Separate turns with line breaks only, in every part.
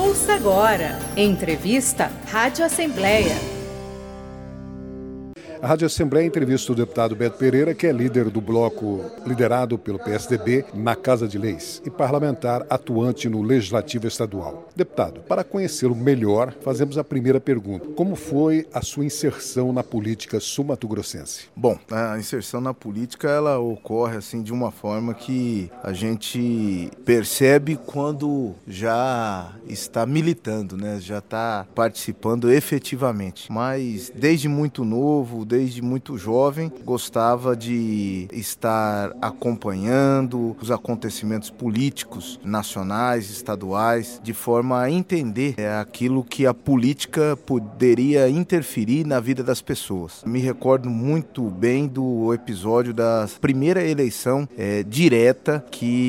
Ouça agora. Entrevista Rádio Assembleia.
A Rádio Assembleia entrevista o deputado Beto Pereira, que é líder do bloco liderado pelo PSDB na Casa de Leis e parlamentar atuante no Legislativo Estadual. Deputado, para conhecê-lo melhor, fazemos a primeira pergunta. Como foi a sua inserção na política sul-mato-grossense?
Bom, a inserção na política ela ocorre assim de uma forma que a gente percebe quando já está militando, né? Já está participando efetivamente. Mas desde muito novo, desde muito jovem, gostava de estar acompanhando os acontecimentos políticos nacionais, estaduais, de forma a entender aquilo que a política poderia interferir na vida das pessoas. Me recordo muito bem do episódio da primeira eleição direta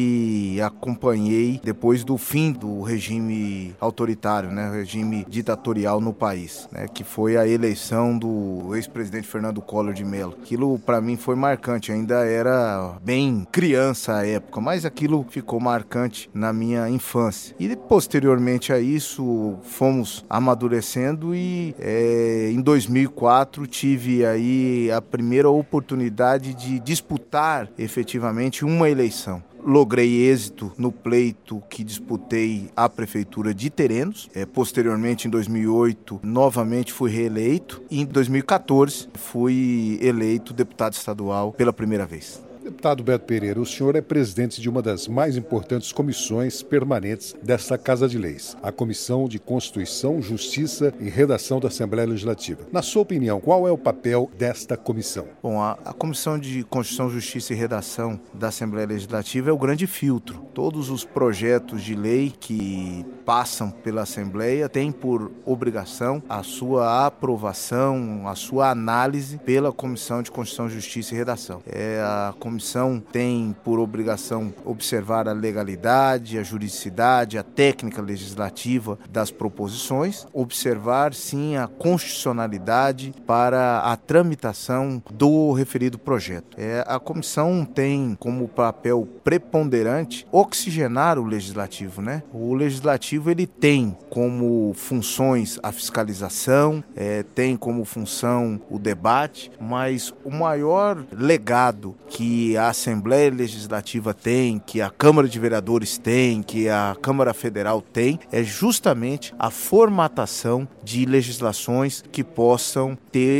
que acompanhei depois do fim do regime autoritário, né, regime ditatorial no país, né, que foi a eleição do ex-presidente Fernando Collor de Mello. Aquilo para mim foi marcante, ainda era bem criança à época, mas aquilo ficou marcante na minha infância. E posteriormente a isso fomos amadurecendo e em 2004 tive aí a primeira oportunidade de disputar efetivamente uma eleição. Logrei êxito no pleito que disputei a prefeitura de Terenos. Posteriormente, em 2008, novamente fui reeleito. E em 2014, fui eleito deputado estadual pela primeira vez.
Deputado Beto Pereira, o senhor é presidente de uma das mais importantes comissões permanentes desta Casa de Leis, a Comissão de Constituição, Justiça e Redação da Assembleia Legislativa. Na sua opinião, qual é o papel desta comissão?
Bom, a Comissão de Constituição, Justiça e Redação da Assembleia Legislativa é o grande filtro. Todos os projetos de lei que passam pela Assembleia têm por obrigação a sua aprovação, a sua análise pela Comissão de Constituição, Justiça e Redação. A comissão tem por obrigação observar a legalidade, a juridicidade, a técnica legislativa das proposições, observar sim a constitucionalidade para a tramitação do referido projeto. A comissão tem como papel preponderante oxigenar o legislativo, né? O legislativo ele tem como funções a fiscalização, tem como função o debate, mas o maior legado que a Assembleia Legislativa tem, que a Câmara de Vereadores tem, que a Câmara Federal tem, é justamente a formatação de legislações que possam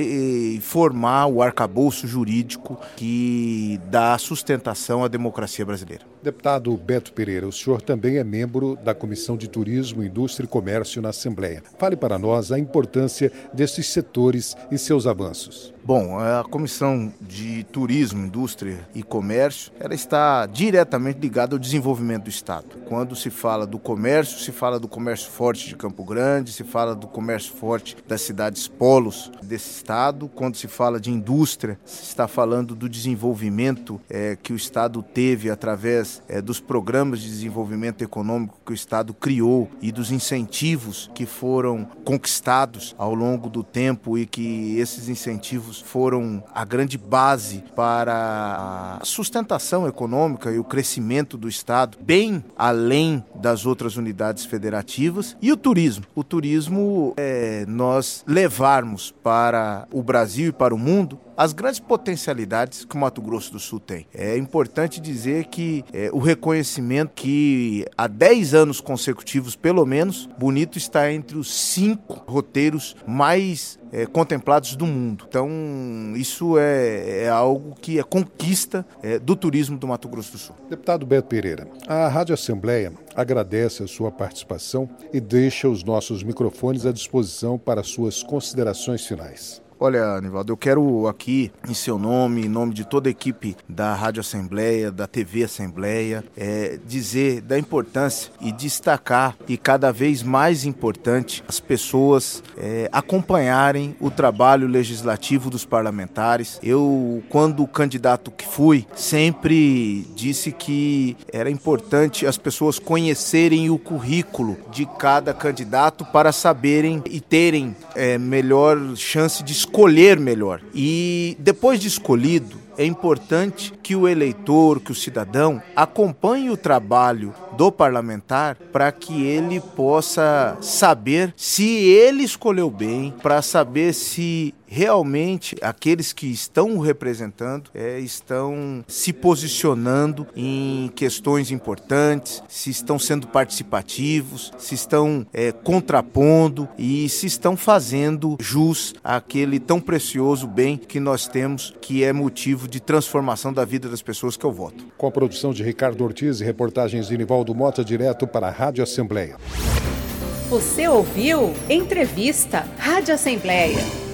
formar o arcabouço jurídico que dá sustentação à democracia brasileira.
Deputado Beto Pereira, o senhor também é membro da Comissão de Turismo, Indústria e Comércio na Assembleia. Fale para nós a importância desses setores e seus avanços.
Bom, a Comissão de Turismo, Indústria e Comércio, ela está diretamente ligada ao desenvolvimento do Estado. Quando se fala do comércio, se fala do comércio forte de Campo Grande, se fala do comércio forte das cidades polos desse Estado. Quando se fala de indústria, se está falando do desenvolvimento que o Estado teve através dos programas de desenvolvimento econômico que o Estado criou e dos incentivos que foram conquistados ao longo do tempo e que esses incentivos foram a grande base para a sustentação econômica e o crescimento do Estado, bem além das outras unidades federativas. E o turismo. O turismo é nós levarmos para o Brasil e para o mundo as grandes potencialidades que o Mato Grosso do Sul tem. É importante dizer que o reconhecimento que há 10 anos consecutivos, pelo menos, Bonito está entre os 5 roteiros mais contemplados do mundo. Então, isso é algo que é conquista do turismo do Mato Grosso do Sul.
Deputado Beto Pereira, a Rádio Assembleia agradece a sua participação e deixa os nossos microfones à disposição para suas considerações finais.
Olha, Anivaldo, eu quero aqui, em seu nome, em nome de toda a equipe da Rádio Assembleia, da TV Assembleia, dizer da importância e destacar, e cada vez mais importante, as pessoas acompanharem o trabalho legislativo dos parlamentares. Eu, quando candidato que fui, sempre disse que era importante as pessoas conhecerem o currículo de cada candidato para saberem e terem melhor chance de escolher melhor. E depois de escolhido, é importante que o eleitor, que o cidadão, acompanhe o trabalho do parlamentar para que ele possa saber se ele escolheu bem, para saber se realmente aqueles que estão o representando estão se posicionando em questões importantes, se estão sendo participativos, se estão contrapondo e se estão fazendo jus àquele tão precioso bem que nós temos, que é motivo de transformação da vida das pessoas, que é o voto.
Com a produção de Ricardo Ortiz e reportagens de Nivaldo Mota, direto para a Rádio Assembleia.
Você ouviu Entrevista Rádio Assembleia.